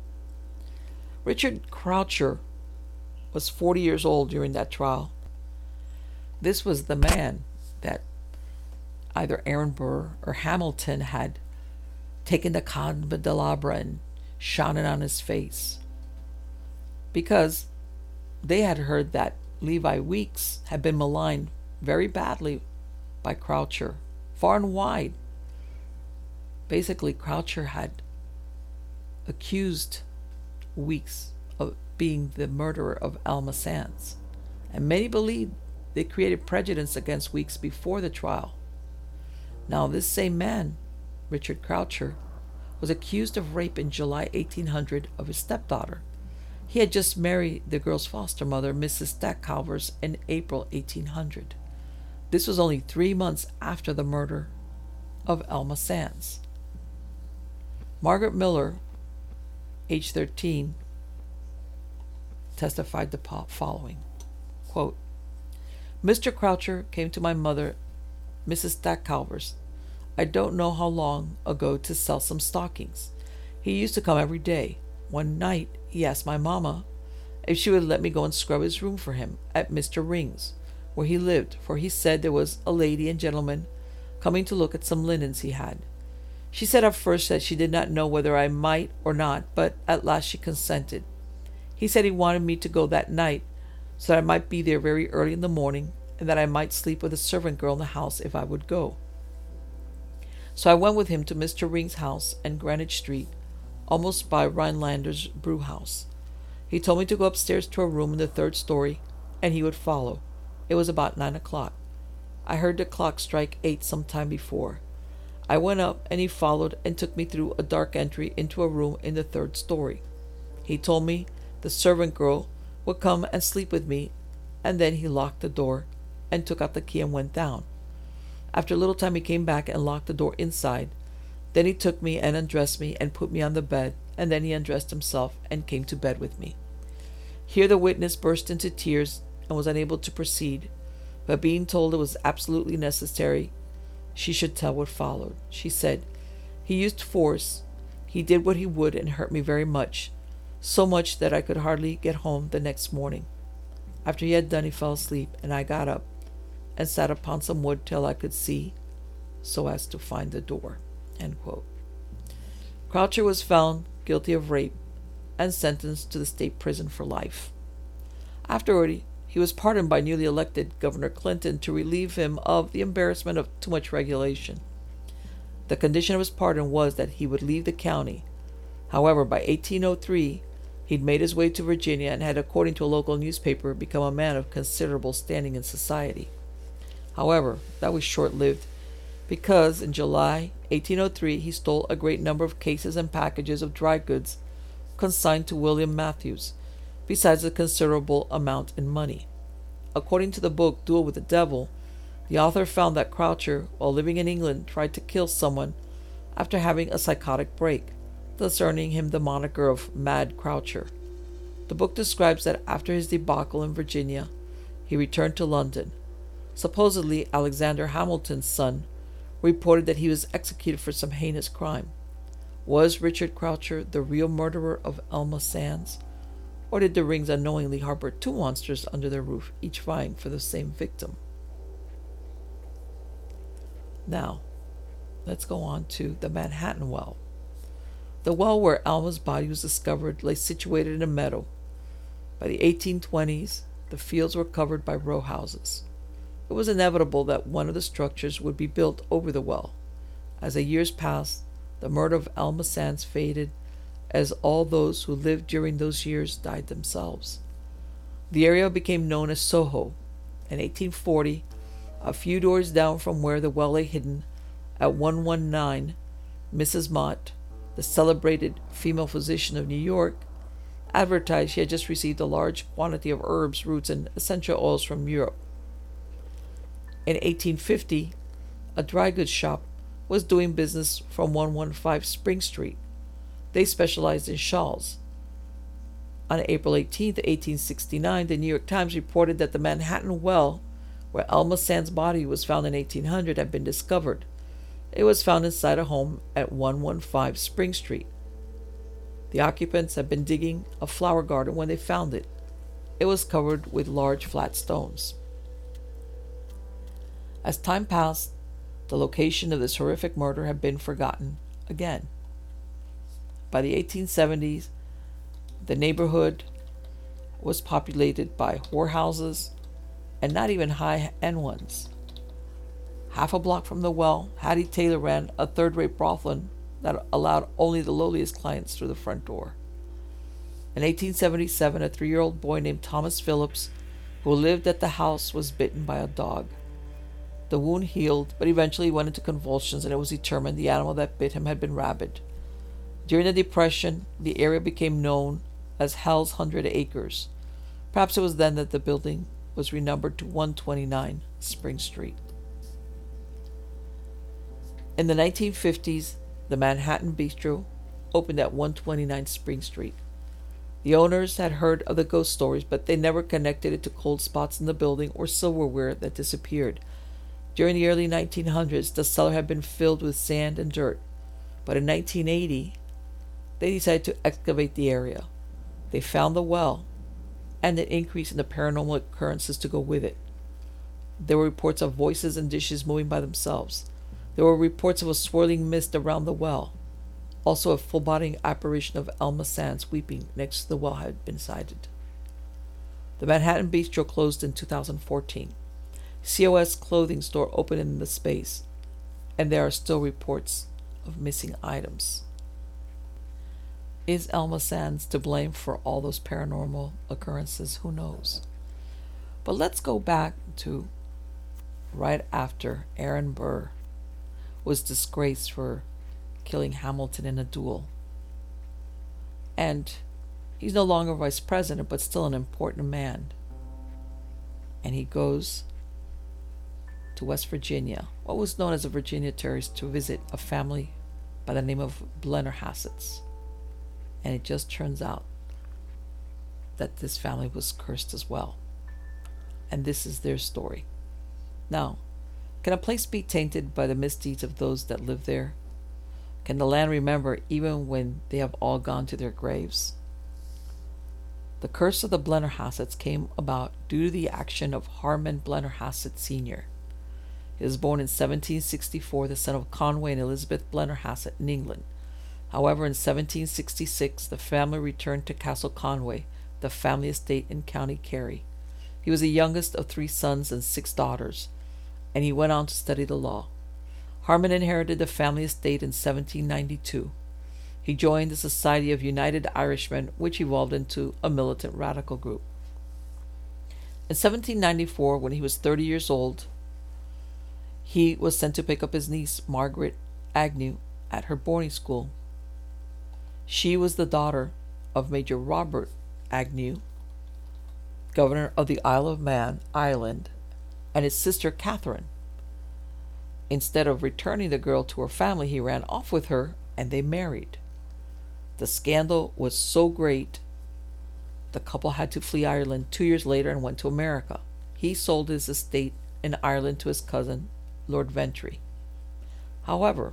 Richard Croucher was forty years old during that trial. This was the man that either Aaron Burr or Hamilton had taken the candelabra and shone it on his face, because they had heard that Levi Weeks had been maligned very badly by Croucher, far and wide. Basically, Croucher had accused Weeks of being the murderer of Alma Sands, and many believed they created prejudice against Weeks before the trial. Now, this same man, Richard Croucher, was accused of rape in July eighteen hundred of his stepdaughter. He had just married the girl's foster mother, Missus Stackhalvers, in April eighteen hundred. This was only three months after the murder of Alma Sands. Margaret Miller, age thirteen, testified the following, quote, Mister Croucher came to my mother, Missus Stackhalvers, I don't know how long ago, to sell some stockings. He used to come every day. One night, he asked my mama if she would let me go and scrub his room for him at Mister Ring's, where he lived, for he said there was a lady and gentleman coming to look at some linens he had. She said at first that she did not know whether I might or not, but at last she consented. He said he wanted me to go that night, so that I might be there very early in the morning, and that I might sleep with a servant girl in the house if I would go. So I went with him to Mister Ring's house in Greenwich Street, almost by Rhinelander's brew house. He told me to go upstairs to a room in the third story, and he would follow. It was about nine o'clock. I heard the clock strike eight some time before. I went up, and he followed and took me through a dark entry into a room in the third story. He told me the servant girl would come and sleep with me, and then he locked the door and took out the key and went down. After a little time he came back and locked the door inside. Then he took me and undressed me and put me on the bed, and then he undressed himself and came to bed with me. Here the witness burst into tears and was unable to proceed, but being told it was absolutely necessary she should tell what followed. She said, He used force. He did what he would and hurt me very much, so much that I could hardly get home the next morning. After he had done, he fell asleep, and I got up and sat upon some wood till I could see, so as to find the door. End quote. Croucher was found guilty of rape and sentenced to the state prison for life. Afterward, he was pardoned by newly elected Governor Clinton to relieve him of the embarrassment of too much regulation. The condition of his pardon was that he would leave the county. However, by eighteen oh three, he'd made his way to Virginia and had, according to a local newspaper, become a man of considerable standing in society. However, that was short-lived, because in July eighteen oh three he stole a great number of cases and packages of dry goods consigned to William Matthews, besides a considerable amount in money. According to the book Duel with the Devil, the author found that Croucher, while living in England, tried to kill someone after having a psychotic break, thus earning him the moniker of Mad Croucher. The book describes that after his debacle in Virginia, he returned to London. Supposedly, Alexander Hamilton's son reported that he was executed for some heinous crime. Was Richard Croucher the real murderer of Elma Sands? Or did the Rings unknowingly harbor two monsters under their roof, each vying for the same victim? Now, let's go on to the Manhattan Well. The well where Alma's body was discovered lay situated in a meadow. By the eighteen twenties, the fields were covered by row houses. It was inevitable that one of the structures would be built over the well. As the years passed, the murder of Elma Sands faded, as all those who lived during those years died themselves. The area became known as Soho. In eighteen forty, a few doors down from where the well lay hidden, at one nineteen, Missus Mott, the celebrated female physician of New York, advertised she had just received a large quantity of herbs, roots, and essential oils from Europe. In eighteen fifty, a dry goods shop was doing business from one fifteen Spring Street. They specialized in shawls. On April eighteenth, eighteen sixty-nine, the New York Times reported that the Manhattan Well, where Elma Sands' body was found in eighteen hundred, had been discovered. It was found inside a home at one fifteen Spring Street. The occupants had been digging a flower garden when they found it. It was covered with large flat stones. As time passed, the location of this horrific murder had been forgotten again. By the eighteen seventies, the neighborhood was populated by whorehouses, and not even high-end ones. Half a block from the well, Hattie Taylor ran a third-rate brothel that allowed only the lowliest clients through the front door. In eighteen seventy-seven, a three-year-old boy named Thomas Phillips, who lived at the house, was bitten by a dog. The wound healed, but eventually went into convulsions, and it was determined the animal that bit him had been rabid. During the Depression, the area became known as Hell's Hundred Acres. Perhaps it was then that the building was renumbered to one twenty-nine Spring Street. In the nineteen fifties, the Manhattan Bistro opened at one twenty-nine Spring Street. The owners had heard of the ghost stories, but they never connected it to cold spots in the building or silverware that disappeared. During the early nineteen hundreds, the cellar had been filled with sand and dirt, but in nineteen eighty, they decided to excavate the area. They found the well and an increase in the paranormal occurrences to go with it. There were reports of voices and dishes moving by themselves. There were reports of a swirling mist around the well. Also, a full-body apparition of Elma Sands weeping next to the well had been sighted. The Manhattan Bistro closed in two thousand fourteen. C O S clothing store opened in the space, and there are still reports of missing items. Is Elma Sands to blame for all those paranormal occurrences? Who knows? But let's go back to right after Aaron Burr was disgraced for killing Hamilton in a duel. And he's no longer vice president, but still an important man. And he goes to West Virginia, what was known as the Virginia Terrace, to visit a family by the name of Blennerhassett's. And it just turns out that this family was cursed as well. And this is their story. Now, can a place be tainted by the misdeeds of those that live there? Can the land remember even when they have all gone to their graves? The curse of the Blennerhassetts came about due to the action of Harman Blennerhassett Senior He was born in seventeen sixty-four, the son of Conway and Elizabeth Blennerhassett in England. However, in seventeen sixty-six, the family returned to Castle Conway, the family estate in County Kerry. He was the youngest of three sons and six daughters, and he went on to study the law. Harman inherited the family estate in seventeen ninety-two. He joined the Society of United Irishmen, which evolved into a militant radical group. In seventeen ninety-four, when he was thirty years old, he was sent to pick up his niece, Margaret Agnew, at her boarding school. She was the daughter of Major Robert Agnew, governor of the Isle of Man, Ireland, and his sister Catherine. Instead of returning the girl to her family, he ran off with her, and they married. The scandal was so great, the couple had to flee Ireland two years later and went to America. he sold his estate in Ireland to his cousin, Lord Ventry. However,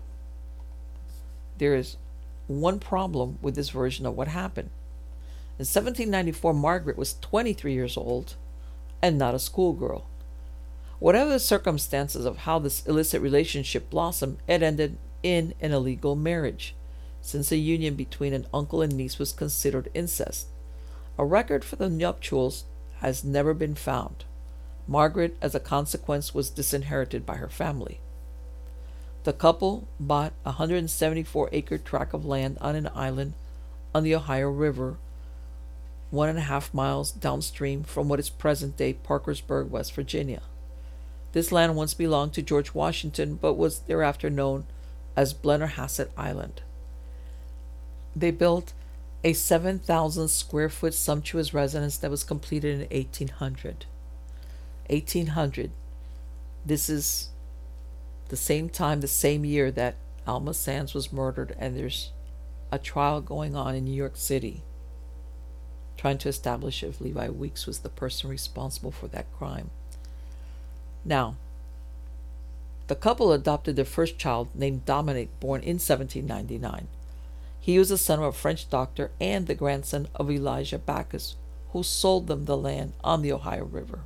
there is one problem with this version of what happened. In seventeen ninety-four, Margaret was twenty-three years old and not a schoolgirl. Whatever the circumstances of how this illicit relationship blossomed, it ended in an illegal marriage, since a union between an uncle and niece was considered incest. A record for the nuptials has never been found. Margaret, as a consequence, was disinherited by her family. The couple bought a one hundred seventy-four acre tract of land on an island on the Ohio River, one and a half miles downstream from what is present-day Parkersburg, West Virginia. This land once belonged to George Washington, but was thereafter known as Blennerhassett Island. They built a seven thousand square foot sumptuous residence that was completed in eighteen hundred. eighteen hundred. This is the same time, the same year that Alma Sands was murdered, and there's a trial going on in New York City trying to establish if Levi Weeks was the person responsible for that crime. Now, the couple adopted their first child, named Dominic, born in seventeen ninety-nine. He was the son of a French doctor and the grandson of Elijah Backus, who sold them the land on the Ohio River.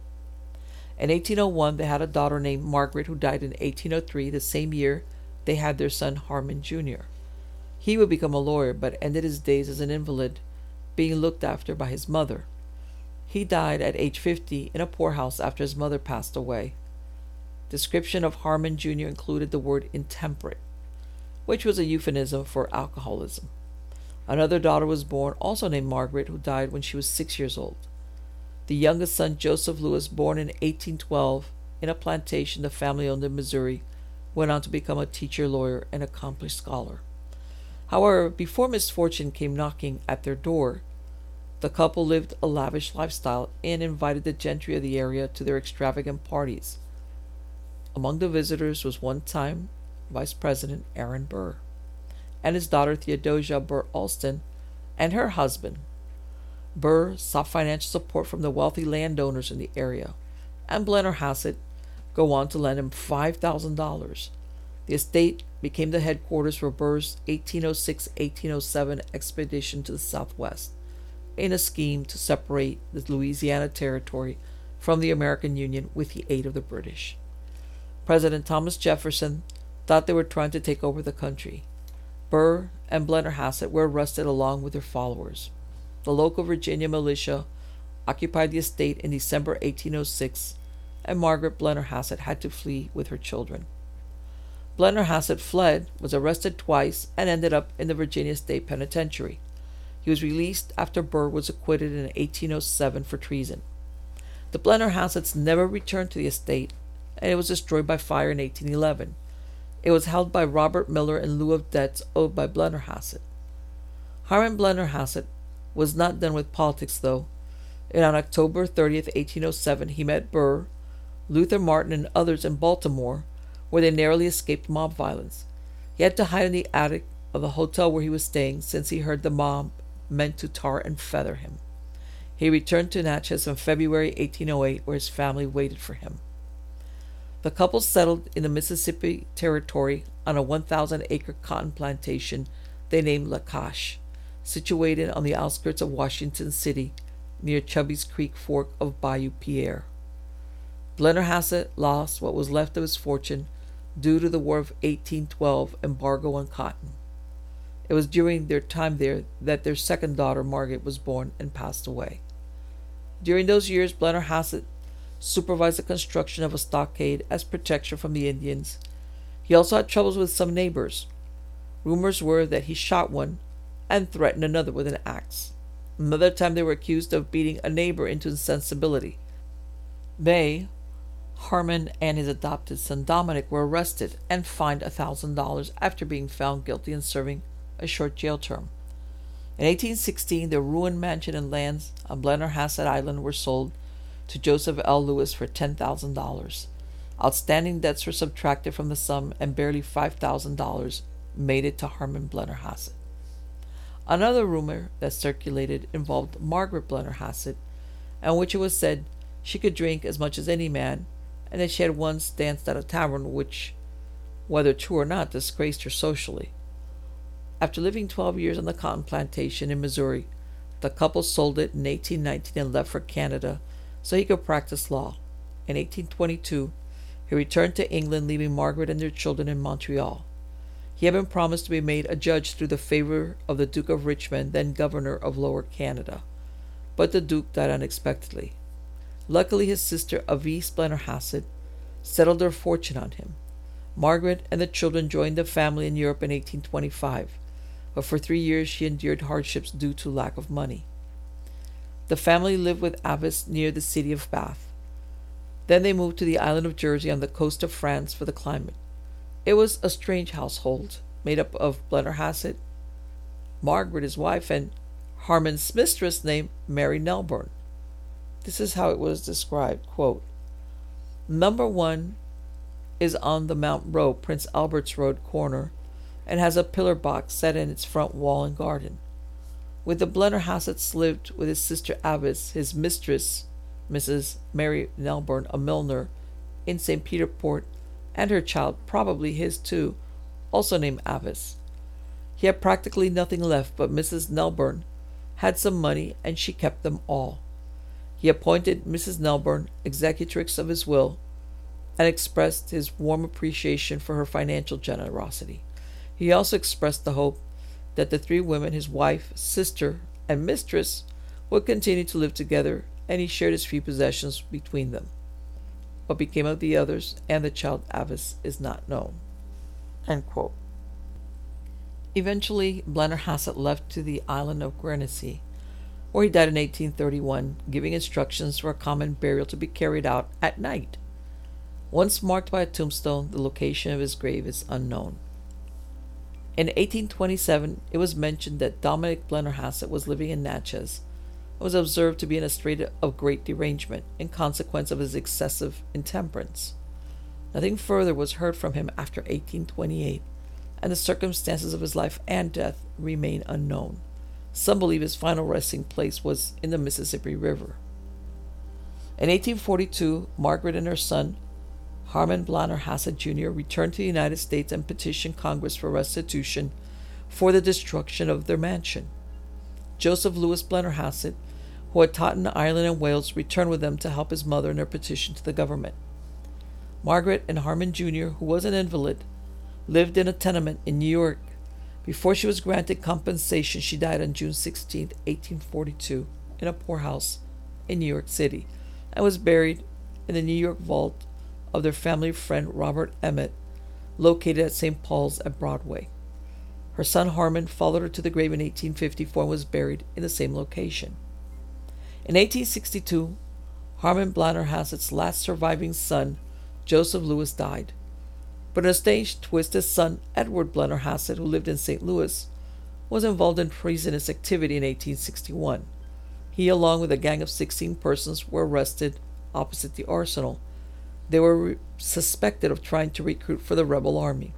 In eighteen oh one, they had a daughter named Margaret, who died in eighteen oh three, the same year they had their son Harmon Junior He would become a lawyer, but ended his days as an invalid, being looked after by his mother. He died at age fifty in a poorhouse after his mother passed away. Description of Harmon Junior included the word intemperate, which was a euphemism for alcoholism. Another daughter was born, also named Margaret, who died when she was six years old. The youngest son, Joseph Lewis, born in eighteen twelve in a plantation the family owned in Missouri, went on to become a teacher, lawyer, and accomplished scholar. However, before misfortune came knocking at their door, the couple lived a lavish lifestyle and invited the gentry of the area to their extravagant parties. Among the visitors was one-time Vice President Aaron Burr and his daughter Theodosia Burr Alston and her husband. Burr sought financial support from the wealthy landowners in the area, and Blennerhassett go on to lend him five thousand dollars. The estate became the headquarters for Burr's eighteen oh six to eighteen oh seven expedition to the Southwest, in a scheme to separate the Louisiana Territory from the American Union with the aid of the British. President Thomas Jefferson thought they were trying to take over the country. Burr and Blennerhassett were arrested along with their followers. The local Virginia militia occupied the estate in December eighteen oh six, and Margaret Blennerhassett had to flee with her children. Blennerhassett fled, was arrested twice, and ended up in the Virginia State Penitentiary. He was released after Burr was acquitted in eighteen oh seven for treason. The Blennerhassetts never returned to the estate, and it was destroyed by fire in eighteen eleven. It was held by Robert Miller in lieu of debts owed by Blennerhassett. Harmon Blennerhassett was not done with politics, though, and on October thirtieth, eighteen oh seven, he met Burr, Luther Martin, and others in Baltimore, where they narrowly escaped mob violence. He had to hide in the attic of the hotel where he was staying, since he heard the mob meant to tar and feather him. He returned to Natchez in February eighteen oh eight, where his family waited for him. The couple settled in the Mississippi Territory on a one thousand acre cotton plantation they named Lacache, situated on the outskirts of Washington City, near Chubby's Creek fork of Bayou Pierre. Blennerhassett lost what was left of his fortune due to the War of eighteen twelve embargo on cotton. It was during their time there that their second daughter, Margaret, was born and passed away. During those years, Blennerhassett supervised the construction of a stockade as protection from the Indians. He also had troubles with some neighbors. Rumors were that he shot one and threatened another with an axe. Another time they were accused of beating a neighbor into insensibility. They, Harmon and his adopted son Dominic, were arrested and fined a thousand dollars after being found guilty and serving a short jail term. In eighteen sixteen, the ruined mansion and lands on Blennerhassett Island were sold to Joseph L. Lewis for ten thousand dollars. Outstanding debts were subtracted from the sum, and barely five thousand dollars made it to Harmon Blennerhassett. Another rumor that circulated involved Margaret Blennerhassett, in which it was said she could drink as much as any man, and that she had once danced at a tavern which, whether true or not, disgraced her socially. After living twelve years on the cotton plantation in Missouri, the couple sold it in eighteen nineteen and left for Canada so he could practice law. In eighteen twenty-two, he returned to England, leaving Margaret and their children in Montreal. He had been promised to be made a judge through the favor of the Duke of Richmond, then governor of Lower Canada, but the Duke died unexpectedly. Luckily, his sister Avis Blennerhassett settled her fortune on him. Margaret and the children joined the family in Europe in eighteen twenty-five, but for three years she endured hardships due to lack of money. The family lived with Avis near the city of Bath. Then they moved to the island of Jersey on the coast of France for the climate. It was a strange household, made up of Blennerhassett, Margaret his wife, and Harmon's mistress named Mary Nelburn. This is how it was described, quote, Number one is on the Mount Row, Prince Albert's Road corner, and has a pillar box set in its front wall and garden. With the Blennerhassetts lived with his sister Avis, his mistress, Missus Mary Nelburn, a milliner, in Saint Peter Port, and her child, probably his too, also named Avis. He had practically nothing left, but Missus Nelburn had some money, and she kept them all. He appointed Missus Nelburn executrix of his will, and expressed his warm appreciation for her financial generosity. He also expressed the hope that the three women, his wife, sister, and mistress, would continue to live together, and he shared his few possessions between them. What became of the others and the child Avis is not known. End quote. Eventually, Blennerhassett left to the island of Guernsey, where he died in eighteen thirty-one, giving instructions for a common burial to be carried out at night. Once marked by a tombstone, the location of his grave is unknown. In eighteen twenty-seven, it was mentioned that Dominic Blennerhassett was living in Natchez and was observed to be in a state of great derangement in consequence of his excessive intemperance. Nothing further was heard from him after eighteen twenty-eight, and the circumstances of his life and death remain unknown. Some believe his final resting place was in the Mississippi River. In eighteen forty-two, Margaret and her son, Harmon Blennerhassett Junior, returned to the United States and petitioned Congress for restitution for the destruction of their mansion. Joseph Louis Blennerhassett, who had taught in Ireland and Wales, returned with them to help his mother in her petition to the government. Margaret and Harmon Junior, who was an invalid, lived in a tenement in New York. Before she was granted compensation, she died on June sixteenth, eighteen forty-two, in a poorhouse in New York City, and was buried in the New York vault of their family friend Robert Emmett, located at Saint Paul's at Broadway. Her son Harmon followed her to the grave in eighteen fifty-four and was buried in the same location. In eighteen sixty-two, Harmon Blennerhassett's last surviving son, Joseph Louis, died. But in a strange twist, his son, Edward Blennerhassett, who lived in Saint Louis, was involved in treasonous activity in eighteen sixty-one. He, along with a gang of sixteen persons, were arrested opposite the arsenal. They were re- suspected of trying to recruit for the rebel army.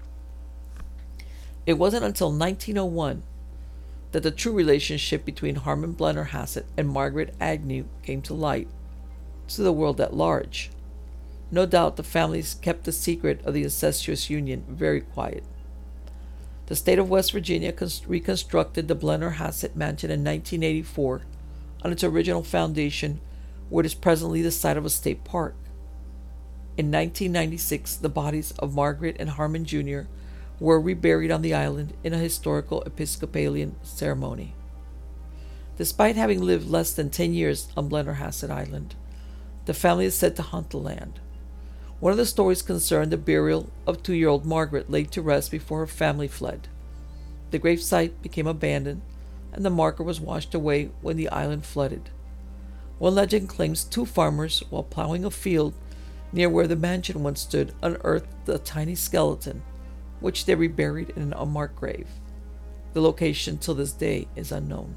It wasn't until nineteen oh one that the true relationship between Harmon Blennerhassett and Margaret Agnew came to light to the world at large. No doubt the families kept the secret of the incestuous union very quiet. The state of West Virginia cons- reconstructed the Blennerhassett mansion in nineteen eighty-four on its original foundation, where it is presently the site of a state park. In nineteen ninety-six, the bodies of Margaret and Harmon Junior were reburied on the island in a historical Episcopalian ceremony. Despite having lived less than ten years on Blennerhassett Island, the family is said to haunt the land. One of the stories concerned the burial of two-year-old Margaret, laid to rest before her family fled. The gravesite became abandoned, and the marker was washed away when the island flooded. One legend claims two farmers, while plowing a field near where the mansion once stood, unearthed a tiny skeleton, which they reburied in an unmarked grave. The location till this day is unknown.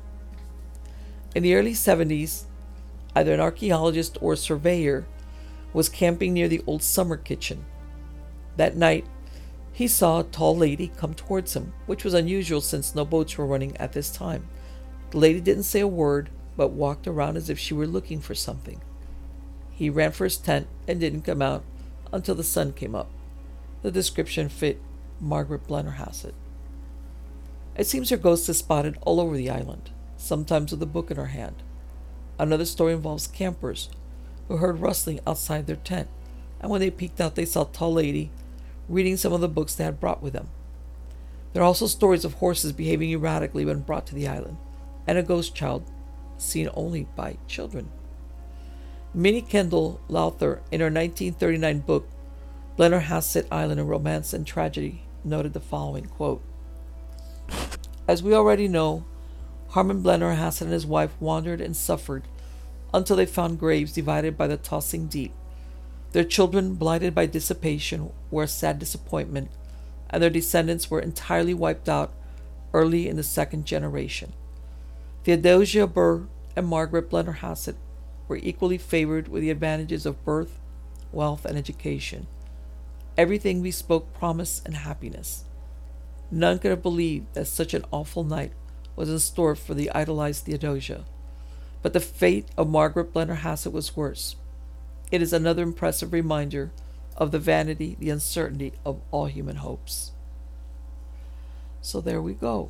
In the early seventies, either an archaeologist or a surveyor was camping near the old summer kitchen. That night, he saw a tall lady come towards him, which was unusual since no boats were running at this time. The lady didn't say a word, but walked around as if she were looking for something. He He ran for his tent and didn't come out until the sun came up. The description fit Margaret Blennerhassett. It seems her ghost is spotted all over the island, sometimes with a book in her hand. Another story involves campers who heard rustling outside their tent, and when they peeked out they saw a tall lady reading some of the books they had brought with them. There are also stories of horses behaving erratically when brought to the island, and a ghost child seen only by children. Minnie Kendall Lowther, in her nineteen thirty-nine book, Blennerhassett Island, a Romance and Tragedy, noted the following, quote, "As we already know, Harmon Blennerhassett and his wife wandered and suffered until they found graves divided by the tossing deep. Their children, blighted by dissipation, were a sad disappointment, and their descendants were entirely wiped out early in the second generation. Theodosia Burr and Margaret Blennerhassett were equally favored with the advantages of birth, wealth, and education. Everything bespoke promise and happiness. None could have believed that such an awful night was in store for the idolized Theodosia. But the fate of Margaret Blennerhassett was worse. It is another impressive reminder of the vanity, the uncertainty of all human hopes." So there we go.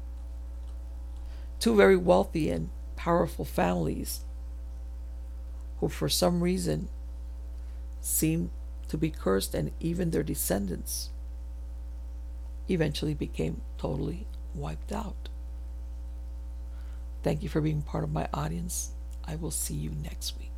Two very wealthy and powerful families who for some reason seem to be cursed, and even their descendants eventually became totally wiped out. Thank you for being part of my audience. I will see you next week.